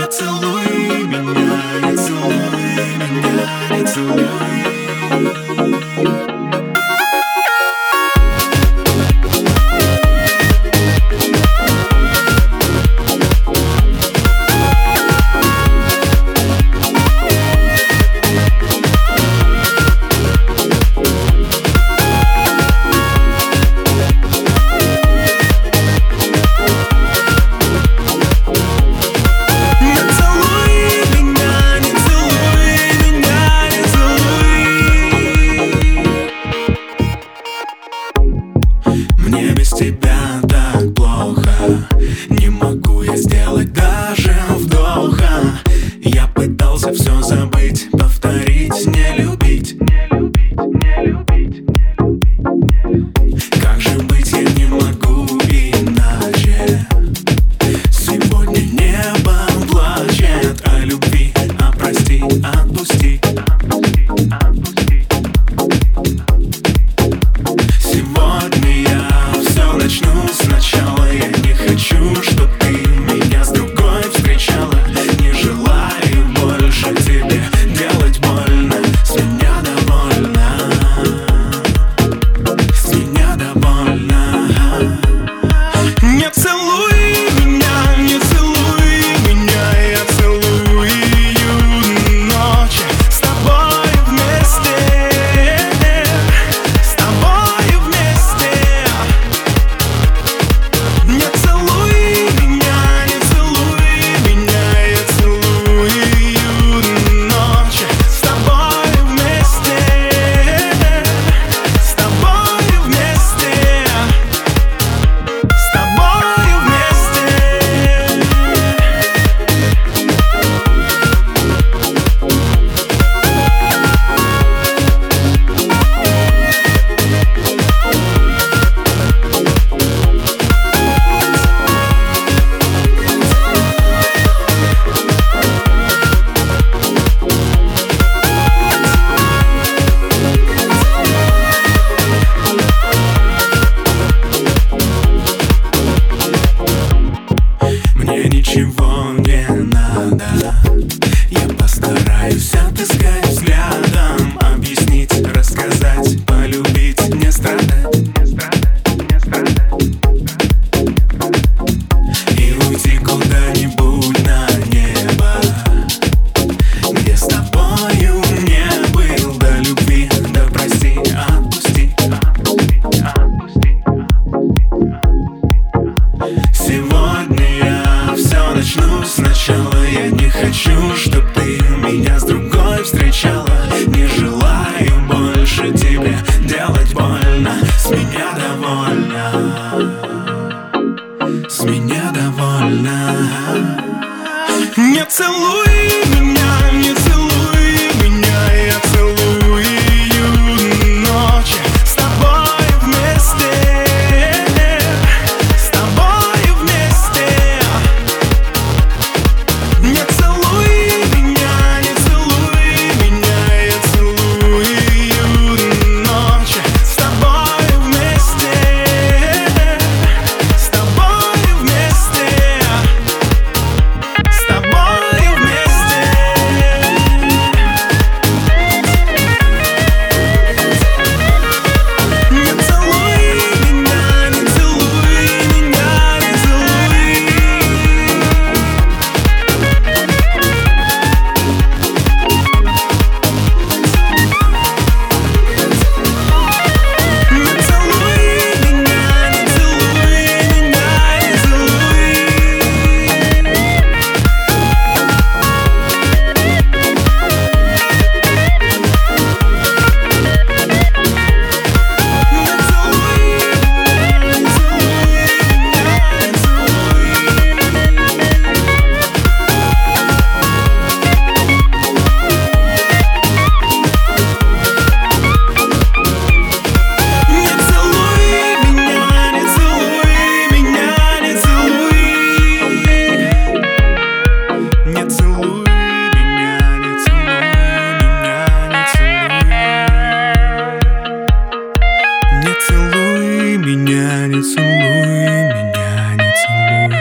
целуй меня, не целуй меня, не целуй. Мне без тебя так плохо, не могу я сделать даже вдоха. Я пытался все забыть, повторить, не любить. Как же быть, я не могу иначе. Сегодня небо плачет о любви, а прости, отпусти. Сегодня я все начну сначала. Я не хочу, чтоб ты меня с другой встречала. Не желаю больше тебе делать больно. С меня довольно, с меня довольно. Не целуй меня, не целуй меня. Я целую ночь с тобой вместе. С тобой вместе. Не целуй меня, не целуй меня. Я целую ночь с тобой вместе. С тобой вместе. С тобой вместе. Мне ничего не надо. Я постараюсь отыскать взглядом, объяснить, рассказать, полюбить, не страдать. И уйти куда-нибудь на небо, где с тобою не был до любви. Да прости, отпусти. Сегодня я все начну сначала. Я не хочу, чтоб ты меня с другой встречала. Не желаю больше тебе делать больно. С меня довольно, с меня довольно. Не целуй меня, не целуй меня. Я целую ночь с тобой вместе. С тобой вместе. Не целуй меня, не целуй меня. Я целую ночь с тобой вместе. С тобой вместе. С тобой вместе. Не целуй меня, не целуй меня, не целуй. Не целуй меня, не целуй меня, не Не целуй меня, не целуй меня, не целуй.